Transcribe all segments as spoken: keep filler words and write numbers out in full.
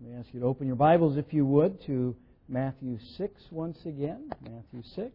Let me ask you to open your Bibles, if you would, to Matthew six once again. Matthew six.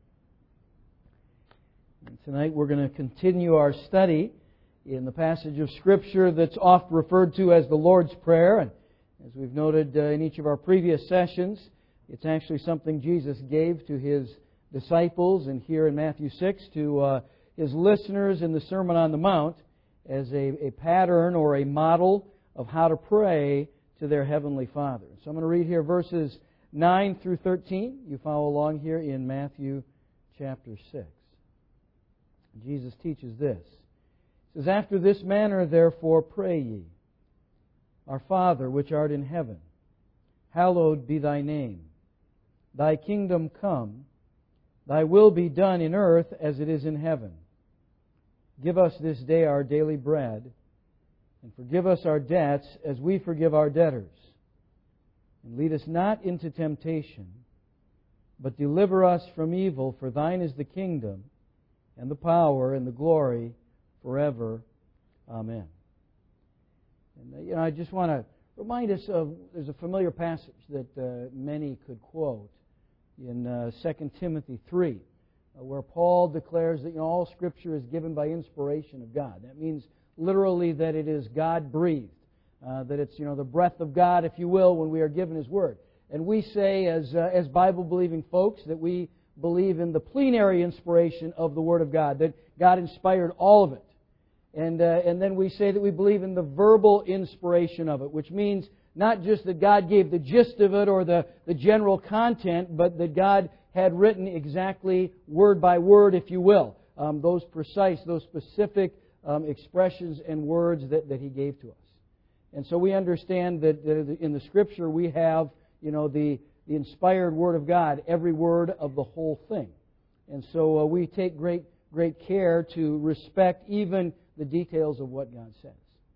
And tonight we're going to continue our study in the passage of Scripture that's oft referred to as the Lord's Prayer. And as we've noted uh, in each of our previous sessions, it's actually something Jesus gave to His disciples, and here in Matthew six to uh, His listeners in the Sermon on the Mount as a, a pattern or a model of how to pray to their Heavenly Father. So I'm going to read here verses nine through thirteen. You follow along here in Matthew chapter six. Jesus teaches this. He says, "After this manner therefore pray ye, Our Father which art in heaven, hallowed be Thy name. Thy kingdom come, Thy will be done in earth as it is in heaven. Give us this day our daily bread, and forgive us our debts as we forgive our debtors. And lead us not into temptation, but deliver us from evil. For Thine is the kingdom, and the power, and the glory, forever. Amen." And you know, I just want to remind us of, there's a familiar passage that uh, many could quote in uh, Second Timothy three, uh, where Paul declares that you know, all Scripture is given by inspiration of God. That means literally that it is God-breathed, uh, that it's you know the breath of God, if you will, when we are given His Word. And we say, as uh, as Bible-believing folks, that we believe in the plenary inspiration of the Word of God, that God inspired all of it. And uh, and then we say that we believe in the verbal inspiration of it, which means not just that God gave the gist of it or the, the general content, but that God had written exactly word by word, if you will, um, those precise, those specific um, expressions and words that, that He gave to us. And so we understand that, that in the Scripture we have, you know, the, the inspired Word of God, every word of the whole thing. And so uh, we take great, great care to respect even the details of what God says.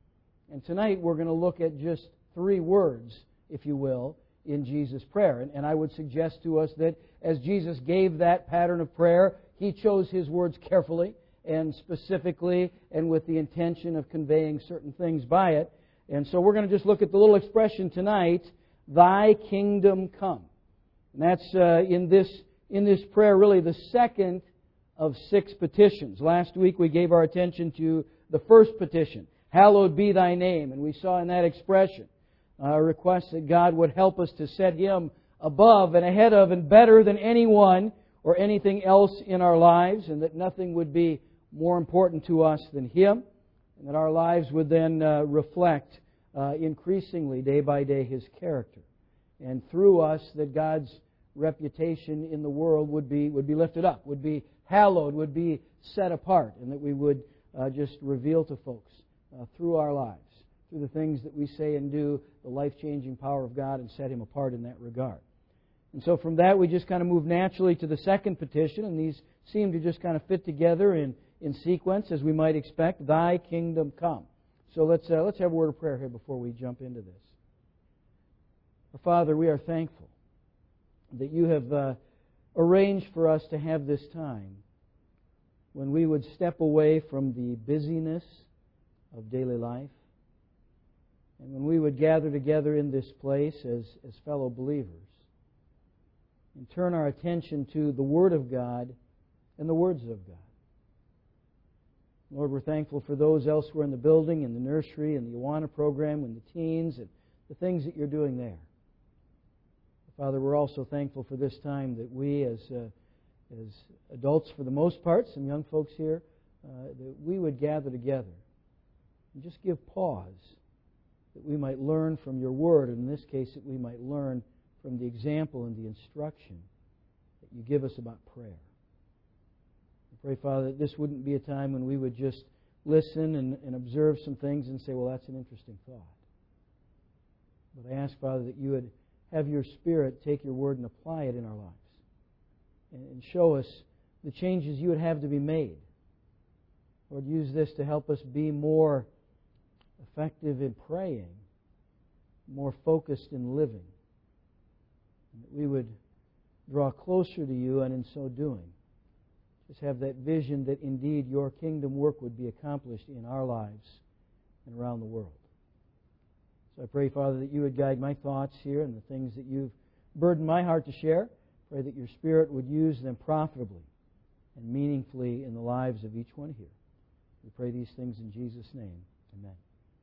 And tonight we're going to look at just three words, if you will, in Jesus' prayer. And, and I would suggest to us that as Jesus gave that pattern of prayer, He chose His words carefully and specifically and with the intention of conveying certain things by it. And so we're going to just look at the little expression tonight, Thy kingdom come. And that's uh, in this in this prayer really the second of six petitions. Last week we gave our attention to the first petition, hallowed be Thy name. And we saw in that expression a request that God would help us to set Him above and ahead of and better than anyone or anything else in our lives, and that nothing would be more important to us than Him, and that our lives would then uh, reflect uh, increasingly day by day His character. And through us that God's reputation in the world would be would be lifted up, would be hallowed, would be set apart, and that we would uh, just reveal to folks uh, through our lives, through the things that we say and do, the life-changing power of God, and set Him apart in that regard. And so from that we just kind of move naturally to the second petition, and these seem to just kind of fit together in, in sequence as we might expect. Thy kingdom come. So let's uh, let's have a word of prayer here before we jump into this. Our Father, we are thankful that You have uh, arranged for us to have this time when we would step away from the busyness of daily life, and when we would gather together in this place as, as fellow believers and turn our attention to the Word of God and the words of God. Lord, we're thankful for those elsewhere in the building, in the nursery, in the Awana program, and the teens, and the things that You're doing there. Father, we're also thankful for this time that we as uh, as adults, for the most part, some young folks here, uh, that we would gather together and just give pause, that we might learn from Your Word, and in this case that we might learn from the example and the instruction that You give us about prayer. I pray, Father, that this wouldn't be a time when we would just listen and, and observe some things and say, well, that's an interesting thought. But I ask, Father, that You would have Your Spirit take Your Word and apply it in our lives, and show us the changes You would have to be made. Lord, use this to help us be more effective in praying, more focused in living, and that we would draw closer to You, and in so doing, just have that vision that indeed Your kingdom work would be accomplished in our lives and around the world. So I pray, Father, that you would guide my thoughts here and the things that you've burdened my heart to share. Pray that your Spirit would use them profitably and meaningfully in the lives of each one here. We pray these things in Jesus' name. Amen.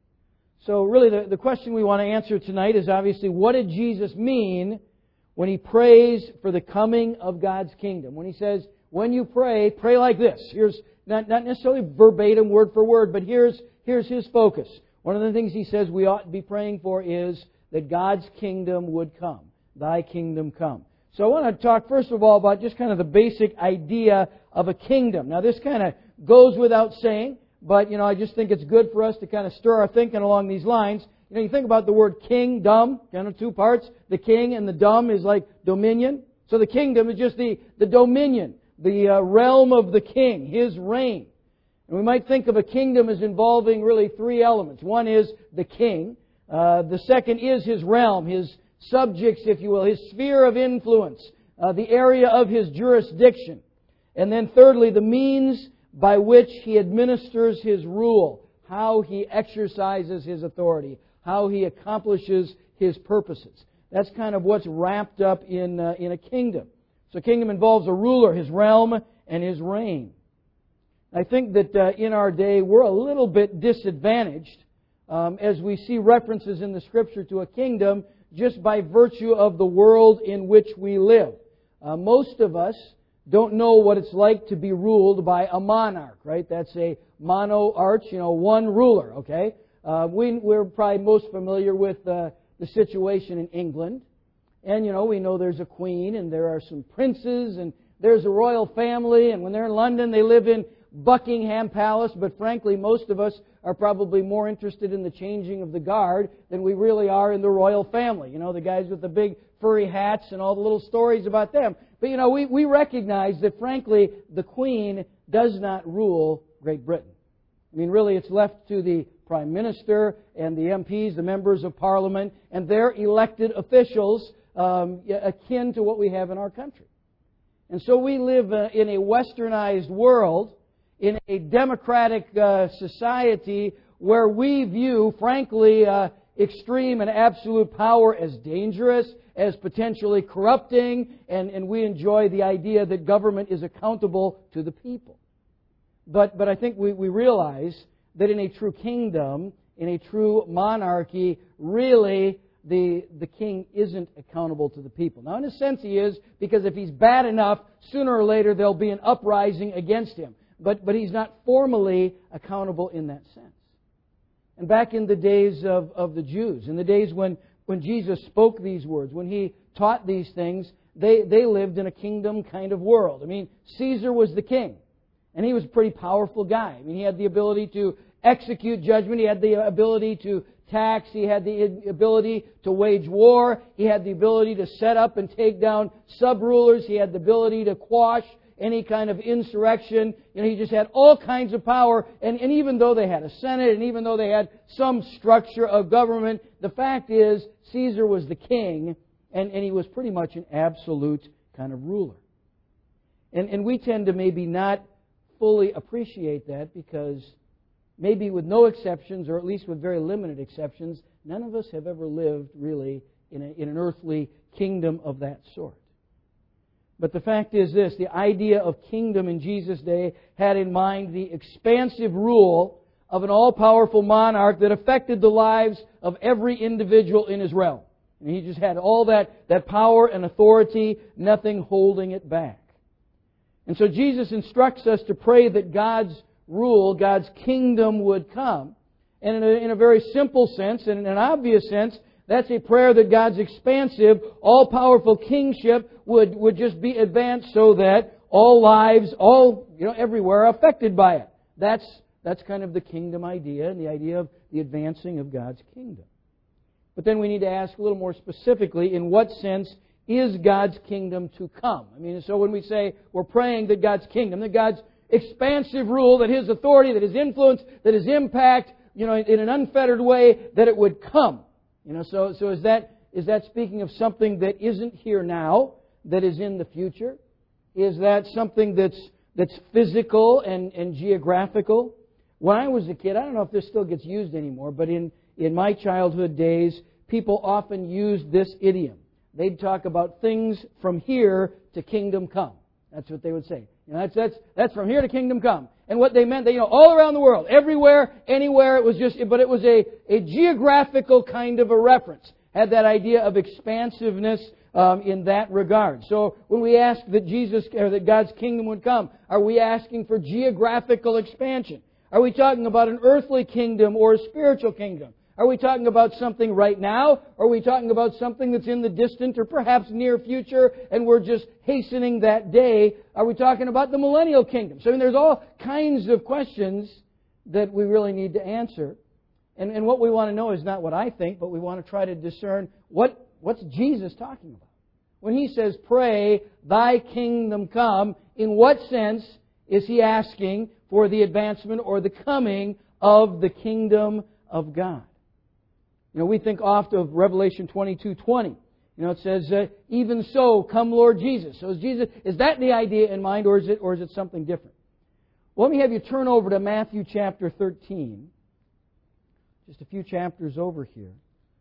So really the, the question we want to answer tonight is obviously, what did Jesus mean when He prays for the coming of God's kingdom? When He says, when you pray, pray like this. Here's not, not necessarily verbatim, word for word, but here's, here's His focus. One of the things He says we ought to be praying for is that God's kingdom would come. Thy kingdom come. So I want to talk first of all about just kind of the basic idea of a kingdom. Now this kind of goes without saying, but you know I just think it's good for us to kind of stir our thinking along these lines. You know, you think about the word kingdom, kind of two parts. The king and the dom is like dominion. So the kingdom is just the, the dominion, the uh, realm of the king, his reign. And we might think of a kingdom as involving really three elements. One is the king. Uh, the second is his realm, his subjects, if you will, his sphere of influence, uh, the area of his jurisdiction. And then thirdly, the means by which he administers his rule, how he exercises his authority, how he accomplishes his purposes. That's kind of what's wrapped up in, uh, in a kingdom. So a kingdom involves a ruler, his realm, and his reign. I think that uh, in our day we're a little bit disadvantaged um, as we see references in the Scripture to a kingdom just by virtue of the world in which we live. Uh, most of us don't know what it's like to be ruled by a monarch, right? That's a monarch, you know, one ruler, okay? Uh, we, we're probably most familiar with uh, the situation in England. And, you know, we know there's a queen and there are some princes and there's a royal family. And when they're in London, they live in Buckingham Palace. But frankly, most of us are probably more interested in the changing of the guard than we really are in the royal family. You know, the guys with the big furry hats and all the little stories about them. But, you know, we, we recognize that, frankly, the Queen does not rule Great Britain. I mean, really, it's left to the Prime Minister and the M Ps, the members of Parliament, and their elected officials um, akin to what we have in our country. And so we live uh, in a westernized world, in a democratic uh, society where we view, frankly, uh, extreme and absolute power as dangerous, as potentially corrupting, and, and we enjoy the idea that government is accountable to the people. But, but I think we, we realize that in a true kingdom, in a true monarchy, really the, the king isn't accountable to the people. Now, in a sense he is, because if he's bad enough, sooner or later there'll be an uprising against him. But, but he's not formally accountable in that sense. And back in the days of, of the Jews, in the days when, when Jesus spoke these words, when He taught these things, they, they lived in a kingdom kind of world. I mean, Caesar was the king. And he was a pretty powerful guy. I mean, he had the ability to execute judgment. He had the ability to tax. He had the ability to wage war. He had the ability to set up and take down sub-rulers. He had the ability to quash any kind of insurrection. You know, he just had all kinds of power. And, and even though they had a Senate, and even though they had some structure of government, the fact is Caesar was the king, and, and he was pretty much an absolute kind of ruler. And, and we tend to maybe not fully appreciate that because maybe with no exceptions, or at least with very limited exceptions, none of us have ever lived really in, a, in an earthly kingdom of that sort. But the fact is this, the idea of kingdom in Jesus' day had in mind the expansive rule of an all-powerful monarch that affected the lives of every individual in his realm. And he just had all that, that power and authority, nothing holding it back. And so Jesus instructs us to pray that God's rule, God's kingdom would come. And in a, in a very simple sense, and in an obvious sense, that's a prayer that God's expansive, all-powerful kingship would, would just be advanced so that all lives, all, you know, everywhere are affected by it. That's, that's kind of the kingdom idea and the idea of the advancing of God's kingdom. But then we need to ask a little more specifically, in what sense is God's kingdom to come? I mean, so when we say we're praying that God's kingdom, that God's expansive rule, that His authority, that His influence, that His impact, you know, in an unfettered way, that it would come. You know, so, so is that, is that speaking of something that isn't here now, that is in the future? Is that something that's, that's physical and, and geographical? When I was a kid, I don't know if this still gets used anymore, but in, in my childhood days, people often used this idiom. They'd talk about things from here to kingdom come. That's what they would say. You know, that's, that's, that's from here to kingdom come. And what they meant, they, you know, all around the world, everywhere, anywhere, it was just, but it was a, a geographical kind of a reference. Had that idea of expansiveness um, in that regard. So when we ask that Jesus, or that God's kingdom would come, are we asking for geographical expansion? Are we talking about an earthly kingdom or a spiritual kingdom? Are we talking about something right now? Or are we talking about something that's in the distant or perhaps near future and we're just hastening that day? Are we talking about the millennial kingdom? So I mean, there's all kinds of questions that we really need to answer. And, and what we want to know is not what I think, but we want to try to discern what, what's Jesus talking about. When He says, pray, thy kingdom come, in what sense is He asking for the advancement or the coming of the kingdom of God? You know, we think oft of Revelation twenty-two twenty. You know, it says, uh, even so, come Lord Jesus. So is Jesus, is that the idea in mind, or is it, or is it something different? Well, let me have you turn over to Matthew chapter thirteen. Just a few chapters over here.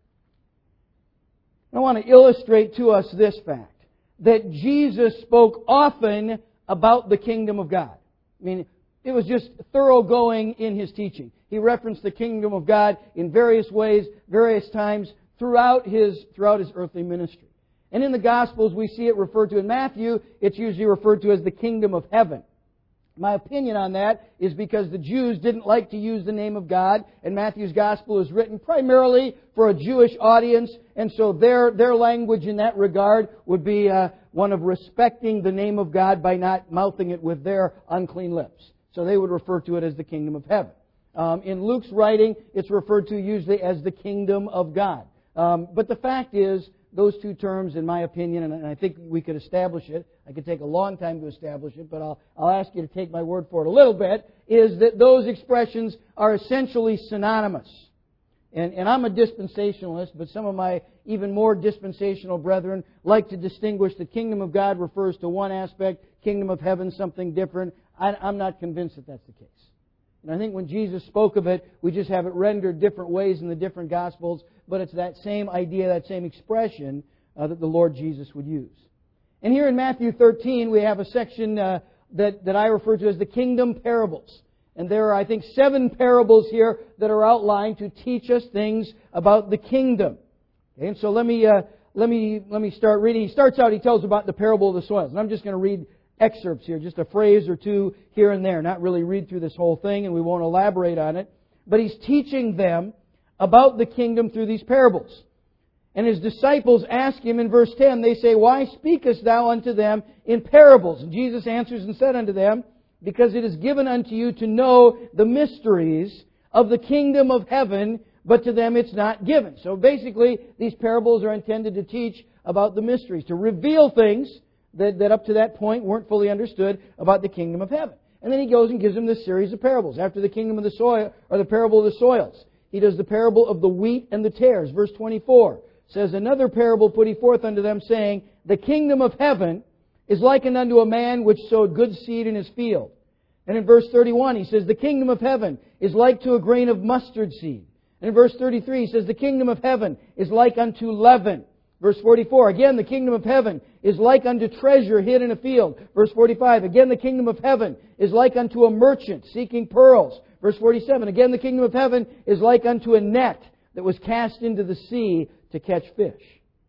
I want to illustrate to us this fact, that Jesus spoke often about the kingdom of God. I mean, it was just thoroughgoing in His teaching. He referenced the kingdom of God in various ways, various times throughout His, throughout His earthly ministry. And in the Gospels, we see it referred to in Matthew, it's usually referred to as the kingdom of heaven. My opinion on that is because the Jews didn't like to use the name of God, and Matthew's Gospel is written primarily for a Jewish audience, and so their, their language in that regard would be uh, one of respecting the name of God by not mouthing it with their unclean lips. So they would refer to it as the kingdom of heaven. Um, in Luke's writing, it's referred to usually as the kingdom of God. Um, but the fact is, those two terms, in my opinion, and I think we could establish it, I could take a long time to establish it, but I'll, I'll ask you to take my word for it a little bit, is that those expressions are essentially synonymous. And, and I'm a dispensationalist, but some of my even more dispensational brethren like to distinguish the kingdom of God refers to one aspect, kingdom of heaven something different. I, I'm not convinced that that's the case. And I think when Jesus spoke of it, we just have it rendered different ways in the different Gospels, but it's that same idea, that same expression uh, that the Lord Jesus would use. And here in Matthew thirteen, we have a section uh, that, that I refer to as the kingdom parables. And there are, I think, seven parables here that are outlined to teach us things about the kingdom. Okay, and so let me, uh, let me, let me start reading. He starts out, he tells about the parable of the soils. And I'm just going to read excerpts here, just a phrase or two here and there, not really read through this whole thing, and we won't elaborate on it. But He's teaching them about the kingdom through these parables. And His disciples ask Him in verse ten, they say, why speakest Thou unto them in parables? And Jesus answers and said unto them, because it is given unto you to know the mysteries of the kingdom of heaven, but to them it's not given. So basically, these parables are intended to teach about the mysteries, to reveal things that, that up to that point weren't fully understood about the kingdom of heaven. And then He goes and gives them this series of parables. After the kingdom of the soil, or the parable of the soils, He does the parable of the wheat and the tares. Verse twenty-four says, another parable put He forth unto them, saying, the kingdom of heaven is likened unto a man which sowed good seed in his field. And in verse thirty-one, He says, the kingdom of heaven is like to a grain of mustard seed. And in verse thirty-three, He says, the kingdom of heaven is like unto leaven. Verse forty-four, again, the kingdom of heaven is like unto treasure hid in a field. Verse forty-five, again, the kingdom of heaven is like unto a merchant seeking pearls. Verse forty-seven, again, the kingdom of heaven is like unto a net that was cast into the sea to catch fish.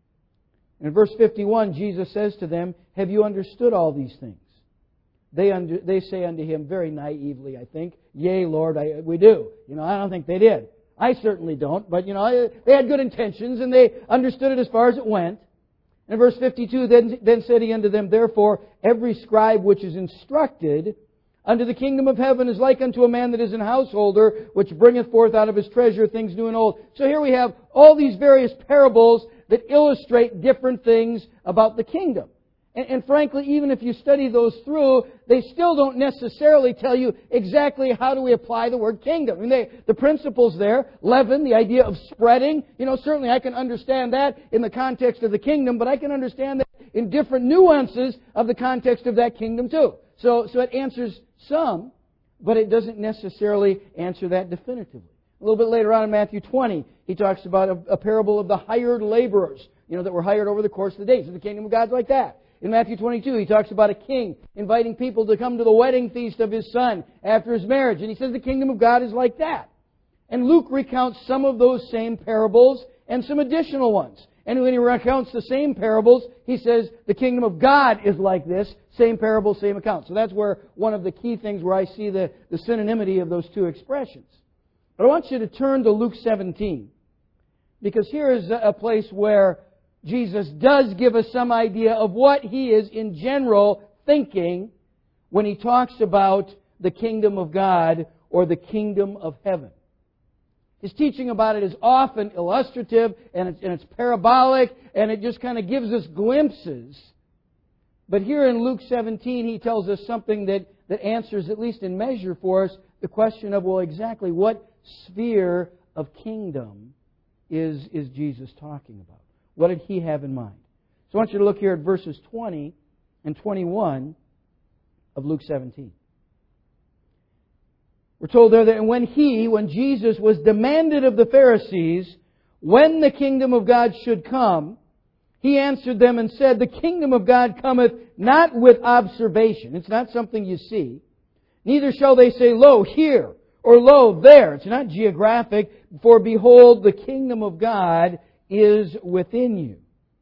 And in verse fifty-one, Jesus says to them, have you understood all these things? They under, they say unto Him very naively, I think, yea, Lord, I, we do. You know, I don't think they did. I certainly don't, but you know, they had good intentions and they understood it as far as it went. And verse fifty-two, then, then said He unto them, therefore, every scribe which is instructed unto the kingdom of heaven is like unto a man that is an householder, which bringeth forth out of his treasure things new and old. So here we have all these various parables that illustrate different things about the kingdom. And, and frankly, even if you study those through, they still don't necessarily tell you exactly how do we apply the word kingdom. I mean, they, the principles there, leaven, the idea of spreading, you know, certainly I can understand that in the context of the kingdom, but I can understand that in different nuances of the context of that kingdom too. So, so it answers some, but it doesn't necessarily answer that definitively. A little bit later on in Matthew twenty, He talks about a, a parable of the hired laborers, you know, that were hired over the course of the days. So the kingdom of God's like that. In Matthew twenty-two, He talks about a king inviting people to come to the wedding feast of his son after his marriage. And He says the kingdom of God is like that. And Luke recounts some of those same parables and some additional ones. And when he recounts the same parables, he says the kingdom of God is like this. Same parable, same account. So that's where one of the key things where I see the, the synonymity of those two expressions. But I want you to turn to Luke seventeen. Because here is a place where Jesus does give us some idea of what He is in general thinking when He talks about the kingdom of God or the kingdom of heaven. His teaching about it is often illustrative and it's, and it's parabolic and it just kind of gives us glimpses. But here in Luke seventeen, He tells us something that, that answers, at least in measure for us, the question of, well, exactly what sphere of kingdom is, is Jesus talking about? What did He have in mind? So I want you to look here at verses twenty and twenty-one of Luke seventeen. We're told there that when He, when Jesus was demanded of the Pharisees when the kingdom of God should come, He answered them and said, the kingdom of God cometh not with observation. It's not something you see. Neither shall they say, lo, here, or lo, there. It's not geographic. For behold, the kingdom of God is within you.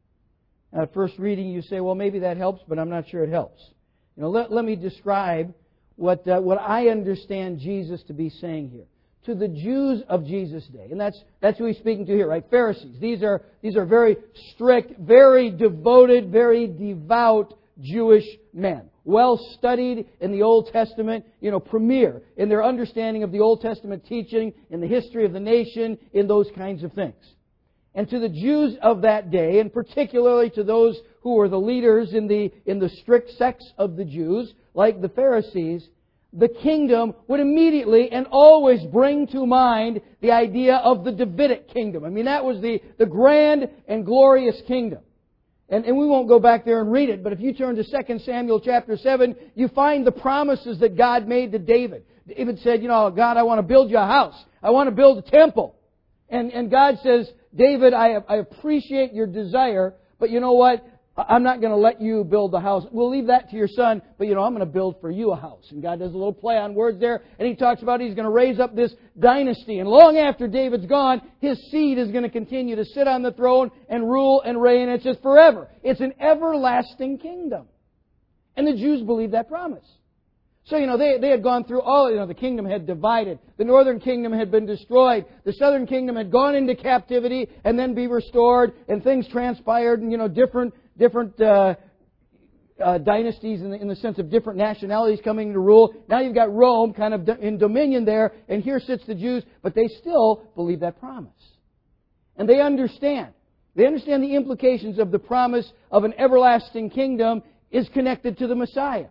Now, at first reading, you say, well, maybe that helps, but I'm not sure it helps. You know, let, let me describe what uh, what I understand Jesus to be saying here. To the Jews of Jesus' day, and that's that's who He's speaking to here, right? Pharisees. These are these are very strict, very devoted, very devout Jewish men. Well studied in the Old Testament, you know, premier in their understanding of the Old Testament teaching, in the history of the nation, in those kinds of things. And to the Jews of that day, and particularly to those who were the leaders in the in the strict sects of the Jews, like the Pharisees, the kingdom would immediately and always bring to mind the idea of the Davidic kingdom. I mean, that was the, the grand and glorious kingdom. And, and we won't go back there and read it, but if you turn to Second Samuel chapter seven, you find the promises that God made to David. David said, you know, God, I want to build you a house. I want to build a temple. And, and God says, David, I, I appreciate your desire, but you know what? I'm not going to let you build the house. We'll leave that to your son, but you know, I'm going to build for you a house. And God does a little play on words there, and He talks about He's going to raise up this dynasty. And long after David's gone, his seed is going to continue to sit on the throne and rule and reign. It's just forever. It's an everlasting kingdom. And the Jews believed that promise. So, you know, they, they had gone through all, you know, the kingdom had divided. The northern kingdom had been destroyed. The southern kingdom had gone into captivity and then be restored. And things transpired, and, you know, different different uh, uh, dynasties in the, in the sense of different nationalities coming to rule. Now you've got Rome kind of in dominion there, and here sits the Jews, but they still believe that promise. And they understand. They understand the implications of the promise of an everlasting kingdom is connected to the Messiah.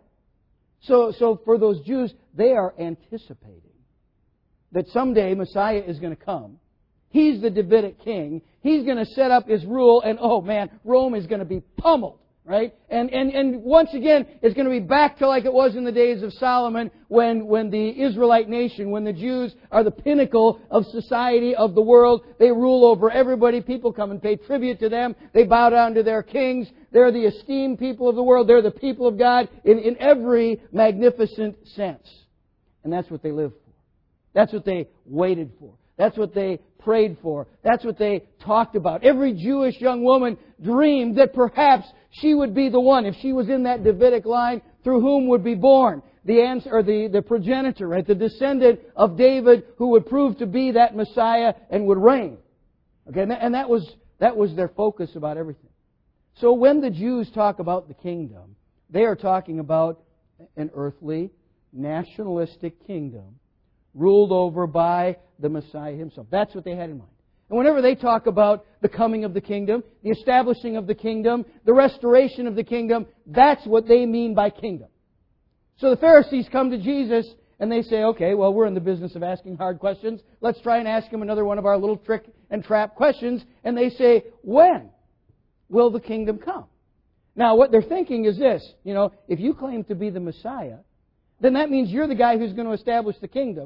So, so for those Jews, they are anticipating that someday Messiah is going to come. He's the Davidic king. He's going to set up His rule, and oh man, Rome is going to be pummeled, right? And and and once again, it's going to be back to like it was in the days of Solomon, when when the Israelite nation, when the Jews are the pinnacle of society, of the world. They rule over everybody. People come and pay tribute to them. They bow down to their kings. They're the esteemed people of the world. They're the people of God in, in every magnificent sense. And that's what they live for. That's what they waited for. That's what they prayed for. That's what they talked about. Every Jewish young woman dreamed that perhaps she would be the one, if she was in that Davidic line, through whom would be born the answer, or the, the progenitor, right? The descendant of David, who would prove to be that Messiah and would reign. Okay, and that, and that was that was their focus about everything. So when the Jews talk about the kingdom, they are talking about an earthly, nationalistic kingdom ruled over by the Messiah Himself. That's what they had in mind. And whenever they talk about the coming of the kingdom, the establishing of the kingdom, the restoration of the kingdom, that's what they mean by kingdom. So the Pharisees come to Jesus and they say, okay, well, we're in the business of asking hard questions. Let's try and ask Him another one of our little trick and trap questions. And they say, when will the kingdom come? Now, what they're thinking is this, you know, if you claim to be the Messiah, then that means you're the guy who's going to establish the kingdom,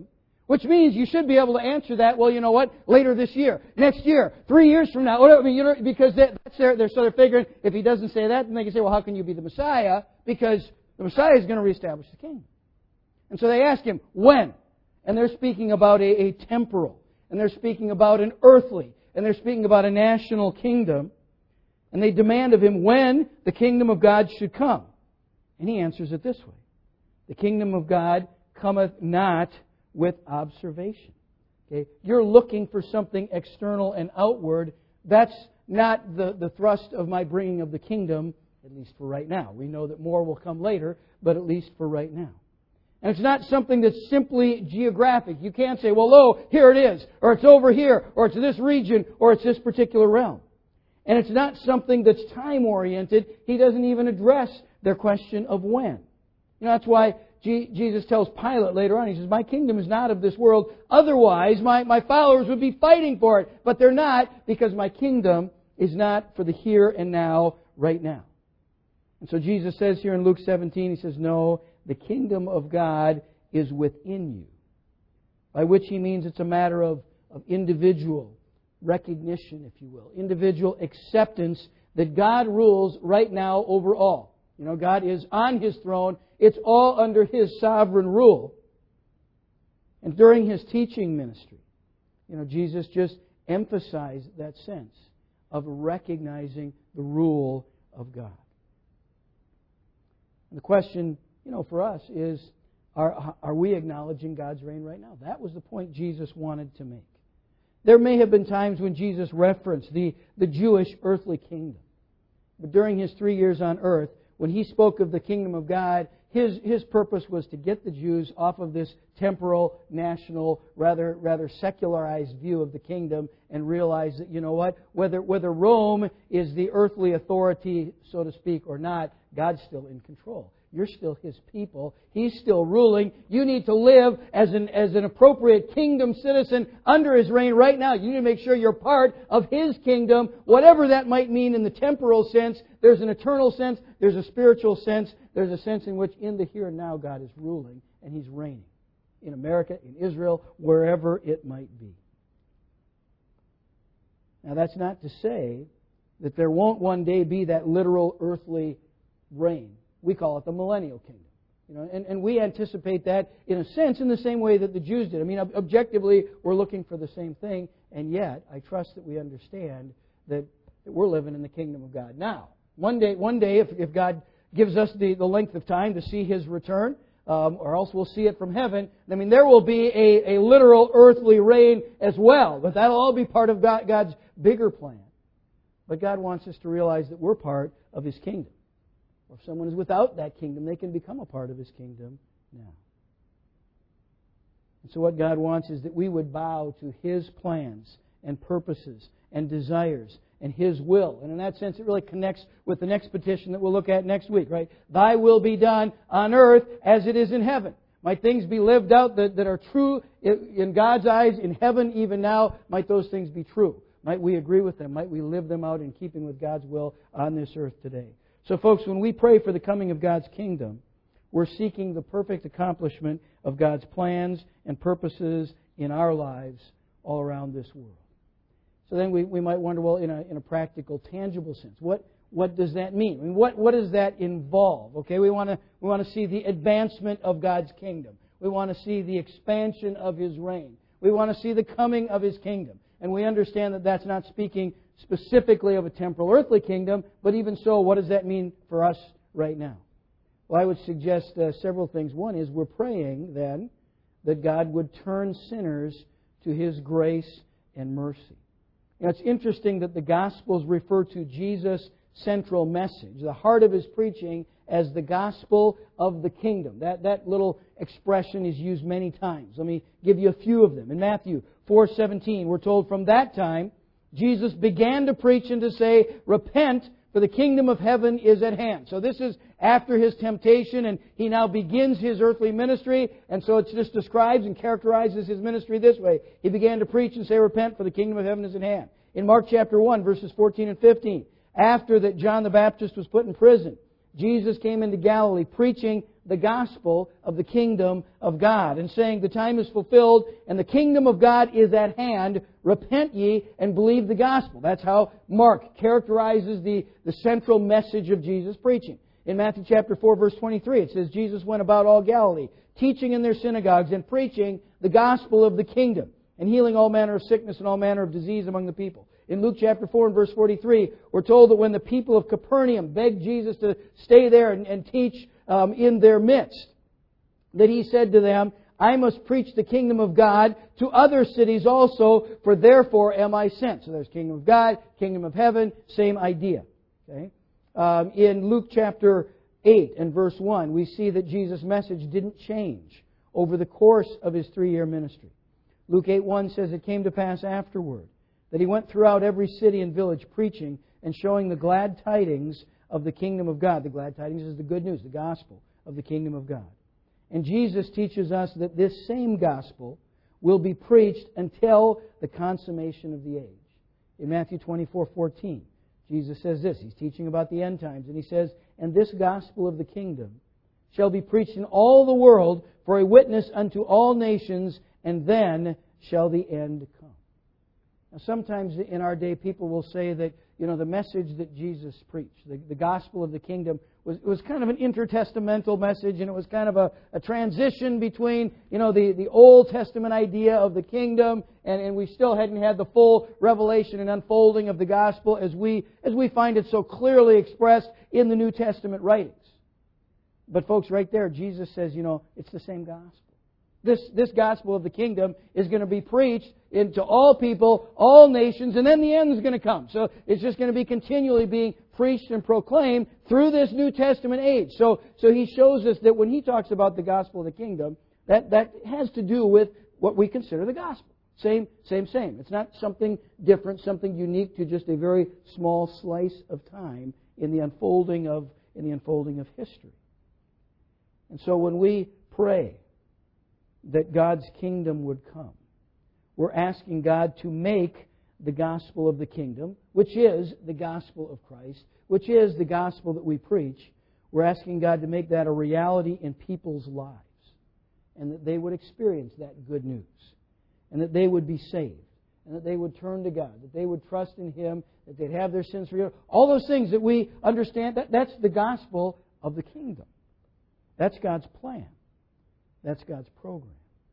Which means you should be able to answer that, well, you know what, later this year, next year, three years from now, whatever. I mean, you know, because that's their, they're, so they're figuring, if He doesn't say that, then they can say, well, how can you be the Messiah? Because the Messiah is going to reestablish the kingdom. And so they ask Him, when? And they're speaking about a, a temporal, and they're speaking about an earthly, and they're speaking about a national kingdom. And they demand of Him when the kingdom of God should come. And He answers it this way. The kingdom of God cometh not with observation. Okay? You're looking for something external and outward. That's not the, the thrust of my bringing of the kingdom, at least for right now. We know that more will come later, but at least for right now. And it's not something that's simply geographic. You can't say, well, oh, here it is, or it's over here, or it's this region, or it's this particular realm. And it's not something that's time-oriented. He doesn't even address their question of when. You know, that's why Jesus tells Pilate later on, He says, my kingdom is not of this world. Otherwise, my, my followers would be fighting for it. But they're not, because my kingdom is not for the here and now, right now. And so Jesus says here in Luke seventeen, He says, no, the kingdom of God is within you. By which He means it's a matter of, of individual recognition, if you will. Individual acceptance that God rules right now over all. You know, God is on His throne. It's all under His sovereign rule. And during His teaching ministry, you know, Jesus just emphasized that sense of recognizing the rule of God. And the question, you know, for us is, are, are we acknowledging God's reign right now? That was the point Jesus wanted to make. There may have been times when Jesus referenced the, the Jewish earthly kingdom. But during His three years on earth, when He spoke of the kingdom of God, His, his purpose was to get the Jews off of this temporal, national, rather, rather secularized view of the kingdom and realize that, you know what, whether, whether Rome is the earthly authority, so to speak, or not, God's still in control. You're still His people. He's still ruling. You need to live as an, as an appropriate kingdom citizen under His reign right now. You need to make sure you're part of His kingdom, whatever that might mean in the temporal sense. There's an eternal sense. There's a spiritual sense. There's a sense in which in the here and now God is ruling and He's reigning. In America, in Israel, wherever it might be. Now that's not to say that there won't one day be that literal earthly reign. We call it the millennial kingdom. You know, and, and we anticipate that in a sense in the same way that the Jews did. I mean, ob- objectively, we're looking for the same thing, and yet I trust that we understand that, that we're living in the kingdom of God now. One day, one day, if, if God gives us the, the length of time to see His return, um, or else we'll see it from heaven, I mean, there will be a, a literal earthly reign as well. But that'll all be part of God, God's bigger plan. But God wants us to realize that we're part of His kingdom. Or if someone is without that kingdom, they can become a part of His kingdom now. And so what God wants is that we would bow to His plans and purposes and desires and His will. And in that sense, it really connects with the next petition that we'll look at next week, right? Thy will be done on earth as it is in heaven. Might things be lived out that, that are true in God's eyes in heaven even now? Might those things be true? Might we agree with them? Might we live them out in keeping with God's will on this earth today? So folks, when we pray for the coming of God's kingdom, we're seeking the perfect accomplishment of God's plans and purposes in our lives all around this world. So then we, we might wonder, well, in a, in a practical, tangible sense, what, what does that mean? I mean, what, what does that involve? Okay, we want to we want to see the advancement of God's kingdom. We want to see the expansion of His reign. We want to see the coming of His kingdom. And we understand that that's not speaking specifically of a temporal earthly kingdom, but even so, what does that mean for us right now? Well, I would suggest uh, several things. One is we're praying then that God would turn sinners to His grace and mercy. You know, it's interesting that the Gospels refer to Jesus' central message, the heart of His preaching, as the gospel of the kingdom. That, that little expression is used many times. Let me give you a few of them. In Matthew four seventeen, we're told, from that time, Jesus began to preach and to say, repent, for the kingdom of heaven is at hand. So this is after His temptation, and He now begins His earthly ministry. And so it just describes and characterizes His ministry this way. He began to preach and say, repent, for the kingdom of heaven is at hand. In Mark chapter one, verses fourteen and fifteen, after that John the Baptist was put in prison, Jesus came into Galilee preaching the gospel of the kingdom of God and saying the time is fulfilled and the kingdom of God is at hand. Repent ye and believe the gospel. That's how Mark characterizes the, the central message of Jesus' preaching. In Matthew chapter four, verse twenty-three, it says, Jesus went about all Galilee, teaching in their synagogues and preaching the gospel of the kingdom and healing all manner of sickness and all manner of disease among the people. In Luke chapter four and verse forty-three, we're told that when the people of Capernaum begged Jesus to stay there and, and teach um, in their midst, that He said to them, I must preach the kingdom of God to other cities also, for therefore am I sent. So there's kingdom of God, kingdom of heaven, same idea. Okay? Um, in Luke chapter eight and verse one, we see that Jesus' message didn't change over the course of His three-year ministry. Luke eight one says, it came to pass afterward that He went throughout every city and village preaching and showing the glad tidings of the kingdom of God. The glad tidings is the good news, the gospel of the kingdom of God. And Jesus teaches us that this same gospel will be preached until the consummation of the age. In Matthew twenty-four fourteen, Jesus says this. He's teaching about the end times. And He says, and this gospel of the kingdom shall be preached in all the world for a witness unto all nations, and then shall the end come. Now, sometimes in our day, people will say that, you know, the message that Jesus preached, the, the gospel of the kingdom, was was kind of an intertestamental message, and it was kind of a, a transition between, you know, the, the Old Testament idea of the kingdom, and, and we still hadn't had the full revelation and unfolding of the gospel as we as we find it so clearly expressed in the New Testament writings. But folks, right there, Jesus says, you know, it's the same gospel. This, this gospel of the kingdom is going to be preached into all people, all nations, and then the end is going to come. So it's just going to be continually being preached and proclaimed through this New Testament age. So, so He shows us that when He talks about the gospel of the kingdom, that, that has to do with what we consider the gospel. Same, same, same. It's not something different, something unique to just a very small slice of time in the unfolding of, in the unfolding of history. And so when we pray that God's kingdom would come, we're asking God to make the gospel of the kingdom, which is the gospel of Christ, which is the gospel that we preach, we're asking God to make that a reality in people's lives, and that they would experience that good news, and that they would be saved, and that they would turn to God, that they would trust in Him, that they'd have their sins forgiven. All those things that we understand, that, that's the gospel of the kingdom. That's God's plan. That's God's program.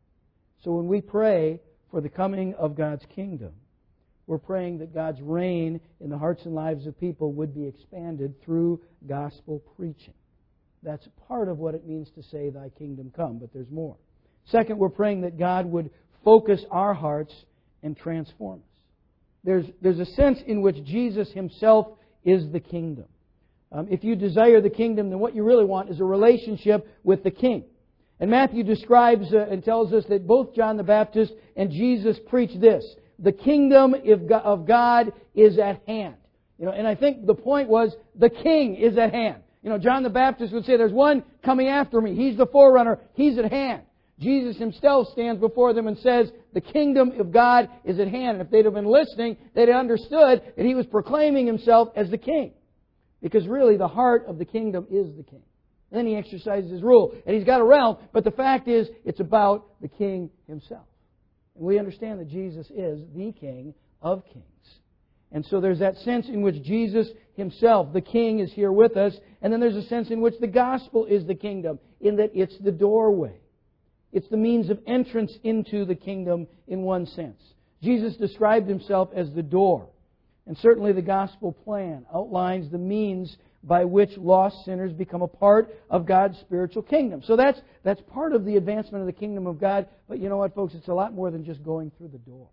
So when we pray for the coming of God's kingdom, we're praying that God's reign in the hearts and lives of people would be expanded through gospel preaching. That's part of what it means to say, Thy kingdom come, but there's more. Second, we're praying that God would focus our hearts and transform us. There's, there's a sense in which Jesus Himself is the kingdom. Um, if you desire the kingdom, then what you really want is a relationship with the King. And Matthew describes uh, and tells us that both John the Baptist and Jesus preach this: the kingdom of God is at hand. You know, and I think the point was the King is at hand. You know, John the Baptist would say, "There's one coming after me. He's the forerunner. He's at hand." Jesus Himself stands before them and says, "The kingdom of God is at hand." And if they'd have been listening, they'd have understood that He was proclaiming Himself as the King, because really the heart of the kingdom is the King. Then He exercises His rule. And He's got a realm, but the fact is, it's about the King Himself. And we understand that Jesus is the King of kings. And so there's that sense in which Jesus Himself, the King, is here with us. And then there's a sense in which the gospel is the kingdom, in that it's the doorway. It's the means of entrance into the kingdom in one sense. Jesus described Himself as the door. And certainly the gospel plan outlines the means by which lost sinners become a part of God's spiritual kingdom. So that's that's part of the advancement of the kingdom of God. But you know what, folks? It's a lot more than just going through the door.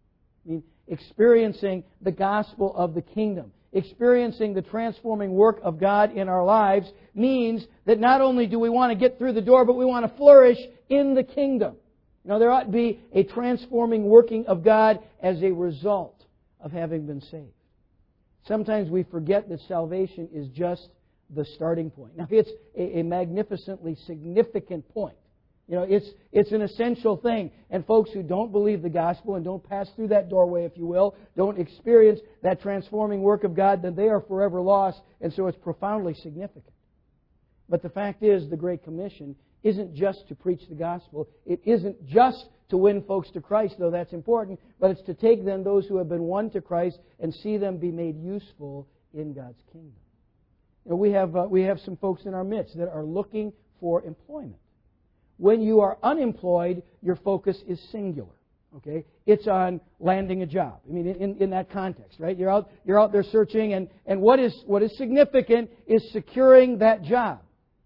I mean, experiencing the gospel of the kingdom, experiencing the transforming work of God in our lives means that not only do we want to get through the door, but we want to flourish in the kingdom. You know, there ought to be a transforming working of God as a result of having been saved. Sometimes we forget that salvation is just the starting point. Now, it's a, a magnificently significant point. You know, it's it's an essential thing. And folks who don't believe the gospel and don't pass through that doorway, if you will, don't experience that transforming work of God, then they are forever lost. And so it's profoundly significant. But the fact is, the Great Commission isn't just to preach the gospel. It isn't just to win folks to Christ, though that's important, but it's to take then those who have been won to Christ and see them be made useful in God's kingdom. You know, we have uh, we have some folks in our midst that are looking for employment. When you are unemployed, your focus is singular. Okay, it's on landing a job. I mean, in, in that context, right? You're out you're out there searching, and, and what is what is significant is securing that job.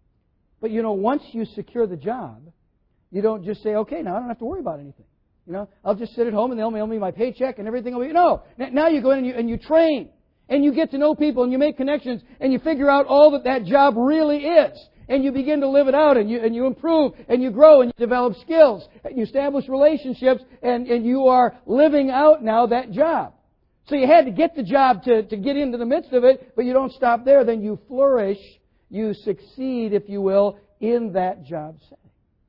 But you know, once you secure the job, you don't just say, okay, now I don't have to worry about anything. You know, I'll just sit at home and they'll mail me my paycheck and everything will be... No! Now you go in and you, and you train. And you get to know people and you make connections and you figure out all that that job really is. And you begin to live it out and you, and you improve and you grow and you develop skills and you establish relationships and, and you are living out now that job. So you had to get the job to, to get into the midst of it, but you don't stop there. Then you flourish, you succeed, if you will, in that job setting.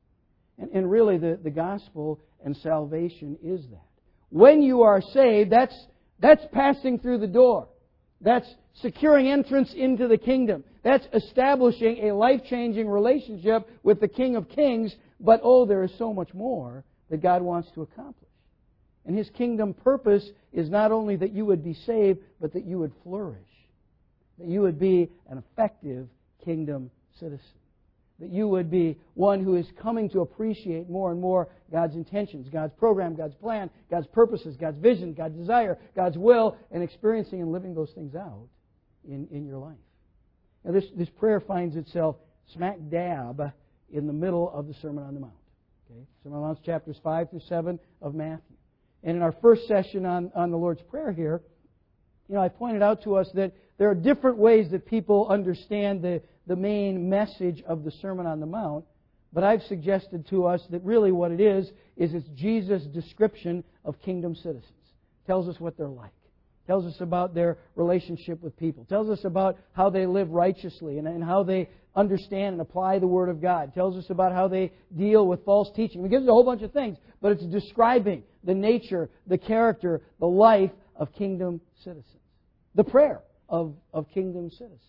And, and really the, the gospel and salvation is that. When you are saved, that's, that's passing through the door. That's securing entrance into the kingdom. That's establishing a life-changing relationship with the King of Kings. But oh, there is so much more that God wants to accomplish. And His kingdom purpose is not only that you would be saved, but that you would flourish. That you would be an effective kingdom citizen. That you would be one who is coming to appreciate more and more God's intentions, God's program, God's plan, God's purposes, God's vision, God's desire, God's will, and experiencing and living those things out in, in your life. Now this, this prayer finds itself smack dab in the middle of the Sermon on the Mount. Okay? Sermon on the Mount, chapters five through seven of Matthew. And in our first session on, on the Lord's Prayer here, you know, I pointed out to us that there are different ways that people understand the, the main message of the Sermon on the Mount, but I've suggested to us that really what it is, is it's Jesus' description of kingdom citizens. Tells us what they're like. Tells us about their relationship with people. Tells us about how they live righteously and, and how they understand and apply the Word of God. Tells us about how they deal with false teaching. It gives us a whole bunch of things, but it's describing the nature, the character, the life of kingdom citizens. The prayer of, of kingdom citizens.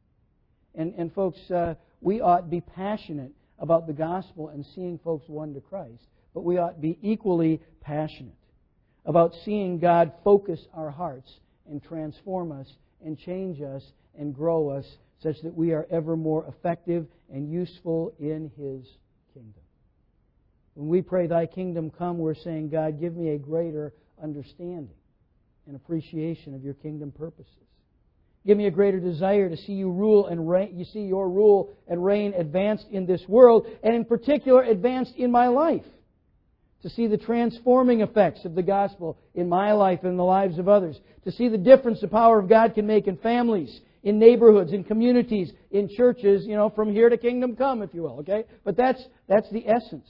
And, and folks, uh, we ought to be passionate about the gospel and seeing folks won to Christ, but we ought to be equally passionate about seeing God focus our hearts and transform us and change us and grow us such that we are ever more effective and useful in His kingdom. When we pray, Thy kingdom come, we're saying, God, give me a greater understanding and appreciation of Your kingdom purposes. Give me a greater desire to see You rule and reign, you see Your rule and reign advanced in this world, and in particular advanced in my life. To see the transforming effects of the gospel in my life and in the lives of others. To see the difference the power of God can make in families, in neighborhoods, in communities, in churches, you know, from here to kingdom come, if you will, okay? But that's that's the essence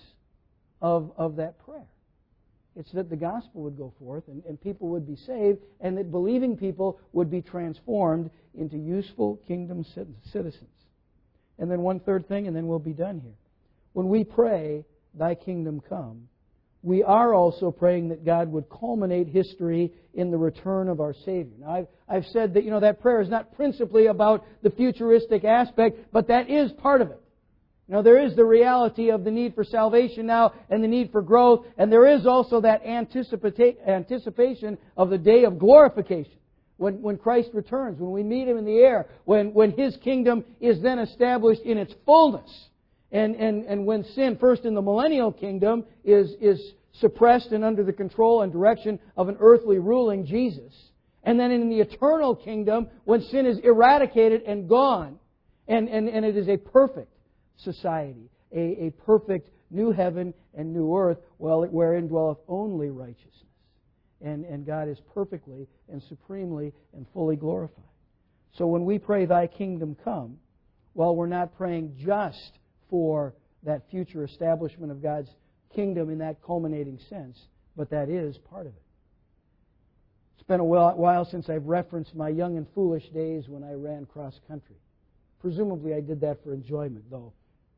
of, of that prayer. It's that the gospel would go forth and, and people would be saved, and that believing people would be transformed into useful kingdom citizens. And then one third thing, and then we'll be done here. When we pray, Thy kingdom come, we are also praying that God would culminate history in the return of our Savior. Now, I've, I've said that, you know, that prayer is not principally about the futuristic aspect, but that is part of it. You know, there is the reality of the need for salvation now and the need for growth, and there is also that anticipata- anticipation of the day of glorification. When, when Christ returns, when we meet Him in the air, when, when His kingdom is then established in its fullness. And, and, and when sin, first in the millennial kingdom, is, is suppressed and under the control and direction of an earthly ruling Jesus. And then in the eternal kingdom, when sin is eradicated and gone, and, and, and it is a perfect society, a, a perfect new heaven and new earth, well, wherein dwelleth only righteousness. And, and God is perfectly and supremely and fully glorified. So when we pray, Thy kingdom come, well, we're not praying just for that future establishment of God's kingdom in that culminating sense, but that is part of it. It's been a while since I've referenced my young and foolish days when I ran cross country. Presumably I did that for enjoyment, though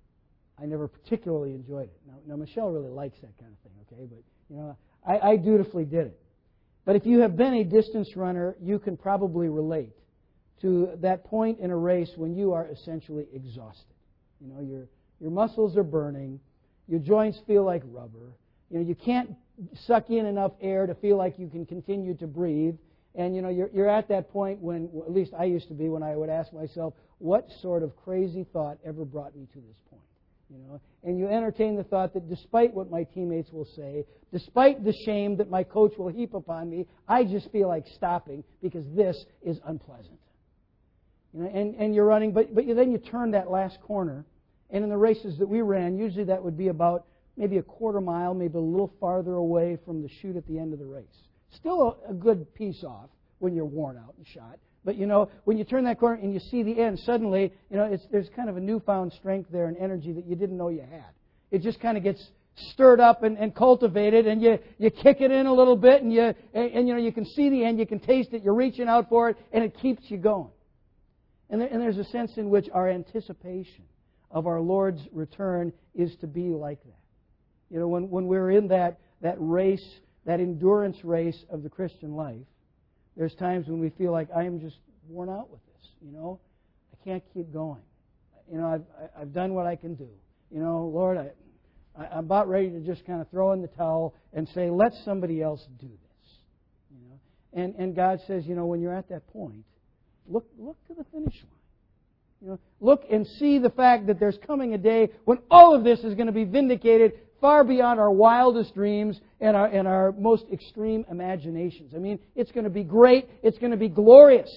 I never particularly enjoyed it. Now, now Michelle really likes that kind of thing, okay? But, you know, I, I dutifully did it. But if you have been a distance runner, you can probably relate to that point in a race when you are essentially exhausted. You know, your your muscles are burning. Your joints feel like rubber. You know, you can't suck in enough air to feel like you can continue to breathe. And, you know, you're, you're at that point when, at least I used to be, when I would ask myself, what sort of crazy thought ever brought me to this point? You know, and you entertain the thought that despite what my teammates will say, despite the shame that my coach will heap upon me, I just feel like stopping because this is unpleasant. You know, and, and you're running, but, but then you turn that last corner, and in the races that we ran, usually that would be about maybe a quarter mile, maybe a little farther away from the chute at the end of the race. Still a, a good piece off when you're worn out and shot. But, you know, when you turn that corner and you see the end, suddenly, you know, it's, there's kind of a newfound strength there and energy that you didn't know you had. It just kind of gets stirred up and, and cultivated, and you, you kick it in a little bit, and, you, and, and, you know, you can see the end, you can taste it, you're reaching out for it, and it keeps you going. And, there, and there's a sense in which our anticipation of our Lord's return is to be like that. You know, when, when we're in that, that race, that endurance race of the Christian life, there's times when we feel like I am just worn out with this. You know, I can't keep going. You know, I've I've done what I can do. You know, Lord, I, I I'm about ready to just kind of throw in the towel and say, let somebody else do this. You know, and and God says, you know, when you're at that point, look look to the finish line. You know, look and see the fact that there's coming a day when all of this is going to be vindicated far beyond our wildest dreams and our, and our most extreme imaginations. I mean, it's going to be great. It's going to be glorious.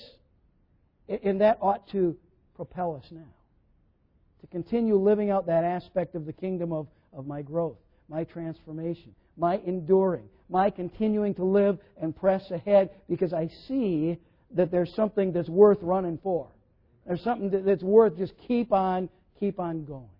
And that ought to propel us now to continue living out that aspect of the kingdom of, of my growth, my transformation, my enduring, my continuing to live and press ahead because I see that there's something that's worth running for. There's something that's worth just keep on, keep on going.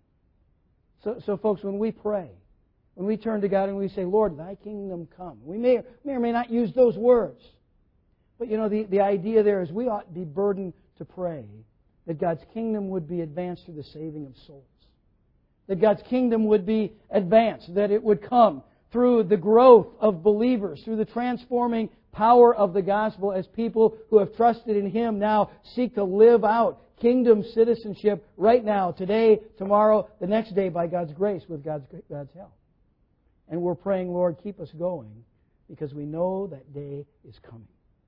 So, so folks, when we pray, when we turn to God and we say, Lord, thy kingdom come, we may, may or may not use those words. But, you know, the, the idea there is we ought to be burdened to pray that God's kingdom would be advanced through the saving of souls. That God's kingdom would be advanced, that it would come through the growth of believers, through the transforming power of the gospel as people who have trusted in Him now seek to live out kingdom citizenship right now, today, tomorrow, the next day by God's grace, with God's, God's help. And we're praying, Lord, keep us going because we know that day is coming.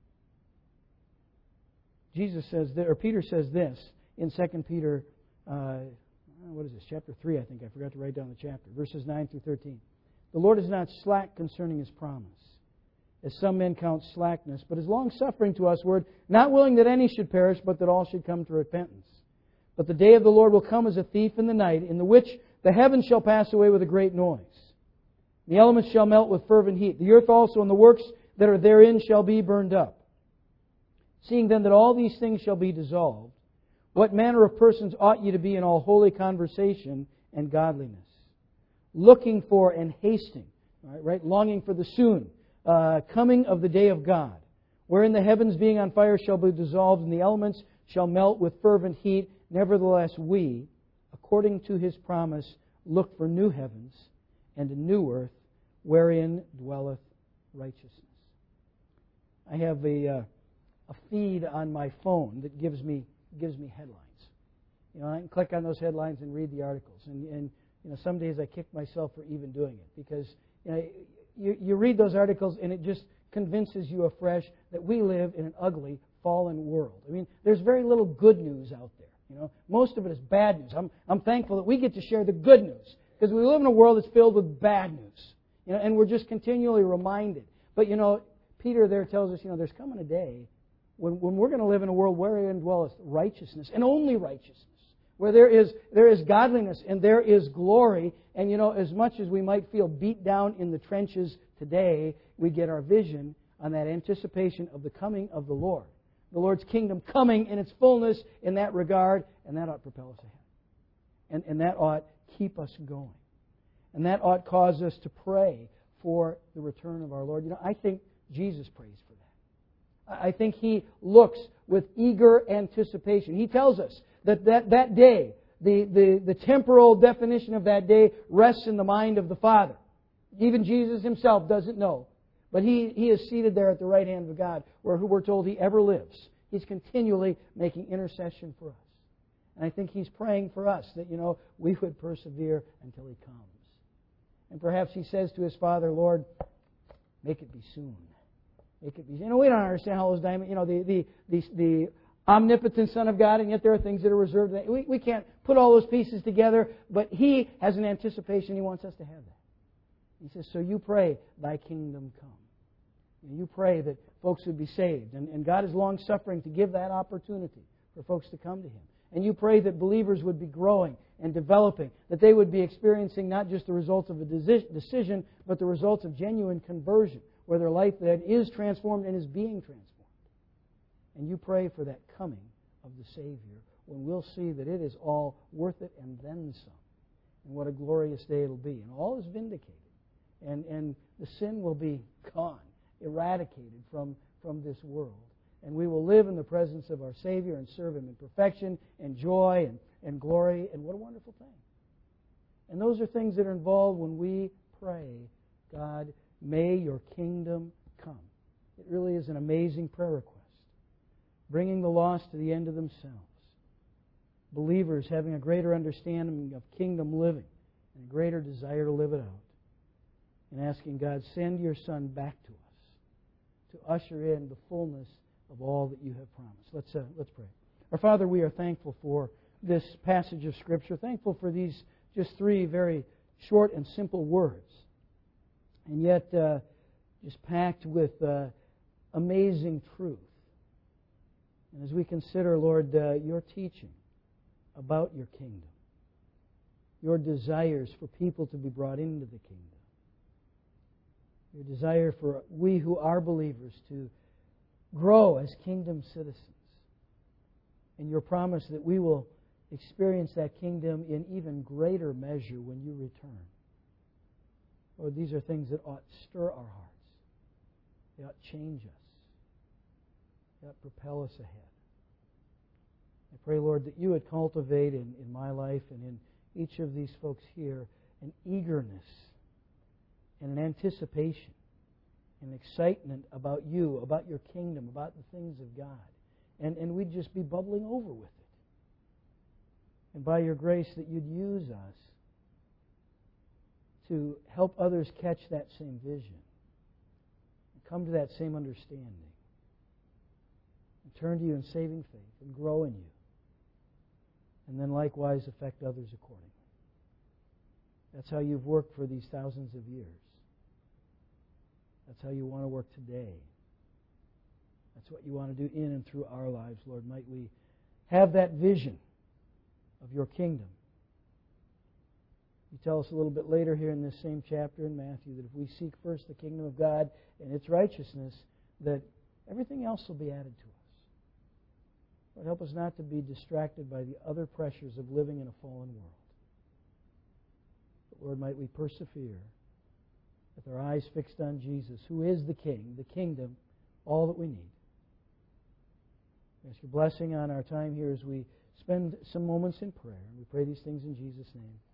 Jesus says, or Peter says this in Second Peter, uh, what is this, chapter three, I think. I forgot to write down the chapter. Verses nine through thirteen. The Lord is not slack concerning His promise, as some men count slackness, but is long-suffering to us, word, not willing that any should perish, but that all should come to repentance. But the day of the Lord will come as a thief in the night, in the which the heavens shall pass away with a great noise. The elements shall melt with fervent heat. The earth also and the works that are therein shall be burned up. Seeing then that all these things shall be dissolved, what manner of persons ought ye to be in all holy conversation and godliness? Looking for and hasting, right, right? Longing for the soon uh, coming of the day of God, wherein the heavens being on fire shall be dissolved, and the elements shall melt with fervent heat. Nevertheless we, according to His promise, look for new heavens and a new earth, wherein dwelleth righteousness. I have a, uh, a feed on my phone that gives me gives me headlines. You know, I can click on those headlines and read the articles. And, and you know, some days I kick myself for even doing it because you know, you, you read those articles and it just convinces you afresh that we live in an ugly, fallen world. I mean, there's very little good news out there. You know, most of it is bad news. I'm I'm thankful that we get to share the good news. Because we live in a world that's filled with bad news. You know, and we're just continually reminded. But, you know, Peter there tells us, you know, there's coming a day when, when we're going to live in a world wherein dwelleth righteousness, and only righteousness. Where there is there is godliness and there is glory. And, you know, as much as we might feel beat down in the trenches today, we get our vision on that anticipation of the coming of the Lord. The Lord's kingdom coming in its fullness in that regard, and that ought to propel us ahead. And, and that ought keep us going. And that ought cause us to pray for the return of our Lord. You know, I think Jesus prays for that. I think He looks with eager anticipation. He tells us that that, that day, the, the, the temporal definition of that day rests in the mind of the Father. Even Jesus Himself doesn't know. But He, he is seated there at the right hand of God, where we're told He ever lives. He's continually making intercession for us. And I think He's praying for us that, you know, we would persevere until He comes. And perhaps He says to His Father, Lord, make it be soon. Make it be. You know, we don't understand how those diamonds, you know, the, the, the, the omnipotent Son of God, and yet there are things that are reserved. We, we can't put all those pieces together, but He has an anticipation. He wants us to have that. He says, so you pray, thy kingdom come. And you pray that folks would be saved. And, and God is long-suffering to give that opportunity for folks to come to Him. And you pray that believers would be growing and developing, that they would be experiencing not just the results of a decision, but the results of genuine conversion, where their life that is transformed and is being transformed. And you pray for that coming of the Savior, when we'll see that it is all worth it and then some. And what a glorious day it'll be. And all is vindicated. And, and the sin will be gone, eradicated from, from this world. And we will live in the presence of our Savior and serve Him in perfection and joy and, and glory. And what a wonderful thing. And those are things that are involved when we pray, God, may your kingdom come. It really is an amazing prayer request. Bringing the lost to the end of themselves. Believers having a greater understanding of kingdom living and a greater desire to live it out. And asking God, send your Son back to us to usher in the fullness of all that you have promised. Let's, uh, let's pray. Our Father, we are thankful for this passage of Scripture, thankful for these just three very short and simple words, and yet uh, just packed with uh, amazing truth. And as we consider, Lord, uh, your teaching about your kingdom, your desires for people to be brought into the kingdom, your desire for we who are believers to grow as kingdom citizens, and your promise that we will experience that kingdom in even greater measure when you return. Lord, these are things that ought stir our hearts. They ought change us. They ought propel us ahead. I pray, Lord, that you would cultivate in, in my life and in each of these folks here an eagerness and an anticipation, an excitement about you, about your kingdom, about the things of God. And, and we'd just be bubbling over with it. And by your grace that you'd use us to help others catch that same vision, and come to that same understanding, and turn to you in saving faith, and grow in you, and then likewise affect others accordingly. That's how you've worked for these thousands of years. That's how you want to work today. That's what you want to do in and through our lives, Lord. Might we have that vision of your kingdom. You tell us a little bit later here in this same chapter in Matthew that if we seek first the kingdom of God and its righteousness, that everything else will be added to us. Lord, help us not to be distracted by the other pressures of living in a fallen world. But Lord, might we persevere with our eyes fixed on Jesus, who is the King, the kingdom, all that we need. We ask your blessing on our time here as we spend some moments in prayer. We pray these things in Jesus' name.